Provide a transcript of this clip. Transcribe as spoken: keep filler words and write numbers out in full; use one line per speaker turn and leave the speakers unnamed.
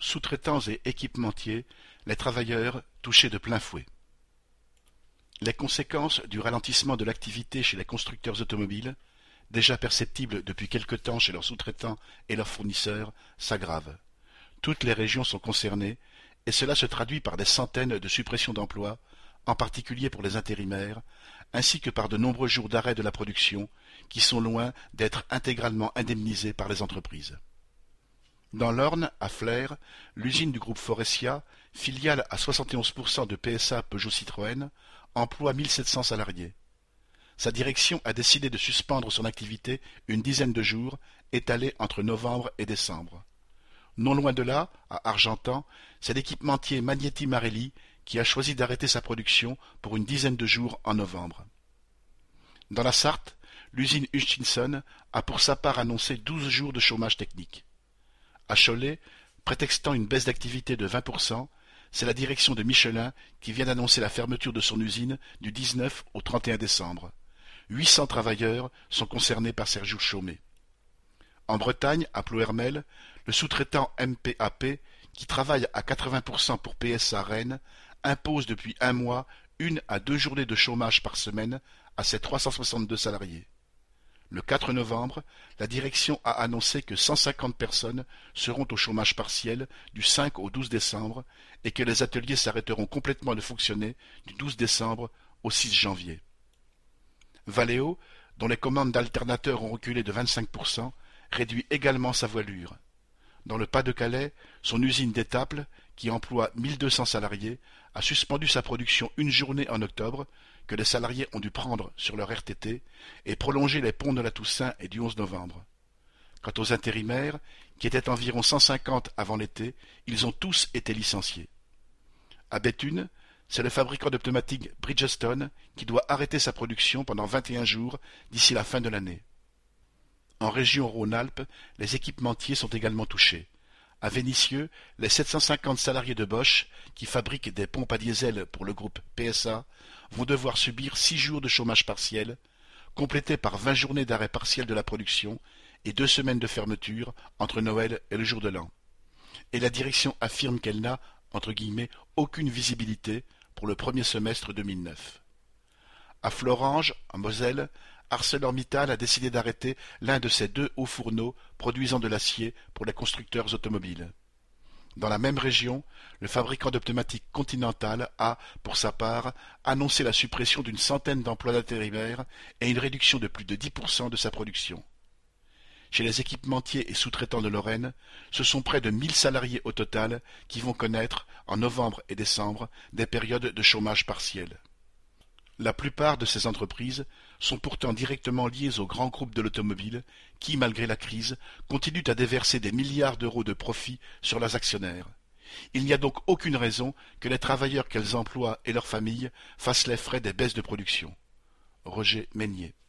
sous-traitants et équipementiers, les travailleurs touchés de plein fouet. Les conséquences du ralentissement de l'activité chez les constructeurs automobiles, déjà perceptibles depuis quelque temps chez leurs sous-traitants et leurs fournisseurs, s'aggravent. Toutes les régions sont concernées, et cela se traduit par des centaines de suppressions d'emplois, en particulier pour les intérimaires, ainsi que par de nombreux jours d'arrêt de la production, qui sont loin d'être intégralement indemnisés par les entreprises. Dans l'Orne, à Flers, l'usine du groupe Forestia, filiale à soixante et onze pour cent de P S A Peugeot-Citroën, emploie mille sept cents salariés. Sa direction a décidé de suspendre son activité une dizaine de jours, étalés entre novembre et décembre. Non loin de là, à Argentan, c'est l'équipementier Magneti Marelli qui a choisi d'arrêter sa production pour une dizaine de jours en novembre. Dans la Sarthe, l'usine Hutchinson a pour sa part annoncé douze jours de chômage technique. À Cholet, prétextant une baisse d'activité de vingt pour cent, c'est la direction de Michelin qui vient d'annoncer la fermeture de son usine du dix-neuf au trente et un décembre. huit cents travailleurs sont concernés par ces jours chômés. En Bretagne, à Ploërmel, le sous-traitant M P A P, qui travaille à quatre-vingts pour cent pour P S A Rennes, impose depuis un mois une à deux journées de chômage par semaine à ses trois cent soixante-deux salariés. Le quatre novembre, la direction a annoncé que cent cinquante personnes seront au chômage partiel du cinq au douze décembre et que les ateliers s'arrêteront complètement de fonctionner du douze décembre au six janvier. Valeo, dont les commandes d'alternateurs ont reculé de vingt-cinq pour cent, réduit également sa voilure. Dans le Pas-de-Calais, son usine d'Étaples, qui emploie mille deux cents salariés, a suspendu sa production une journée en octobre, que les salariés ont dû prendre sur leur R T T, et prolonger les ponts de la Toussaint et du onze novembre. Quant aux intérimaires, qui étaient environ cent cinquante avant l'été, ils ont tous été licenciés. À Béthune, c'est le fabricant de pneumatiques Bridgestone qui doit arrêter sa production pendant vingt et un jours d'ici la fin de l'année. En région Rhône-Alpes, les équipementiers sont également touchés. À Vénissieux, les sept cent cinquante salariés de Bosch, qui fabriquent des pompes à diesel pour le groupe P S A, vont devoir subir six jours de chômage partiel, complétés par vingt journées d'arrêt partiel de la production et deux semaines de fermeture entre Noël et le jour de l'an. Et la direction affirme qu'elle n'a, entre guillemets, aucune visibilité pour le premier semestre deux mille neuf. À Florange, en Moselle, ArcelorMittal a décidé d'arrêter l'un de ses deux hauts fourneaux produisant de l'acier pour les constructeurs automobiles. Dans la même région, le fabricant de pneumatiques Continental a, pour sa part, annoncé la suppression d'une centaine d'emplois d'intérimaires et une réduction de plus de dix pour cent de sa production. Chez les équipementiers et sous-traitants de Lorraine, ce sont près de mille salariés au total qui vont connaître, en novembre et décembre, des périodes de chômage partiel. La plupart de ces entreprises sont pourtant directement liées aux grands groupes de l'automobile qui, malgré la crise, continuent à déverser des milliards d'euros de profits sur leurs actionnaires. Il n'y a donc aucune raison que les travailleurs qu'elles emploient et leurs familles fassent les frais des baisses de production. Roger Meignier.